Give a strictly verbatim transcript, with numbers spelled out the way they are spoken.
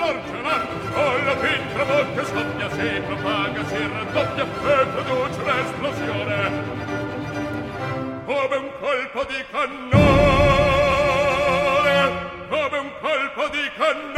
sorge là, con la pintra bocca scoppia, si propaga, si raddoppia e produce l'esplosione come un colpo di cannone, come un colpo di cannone.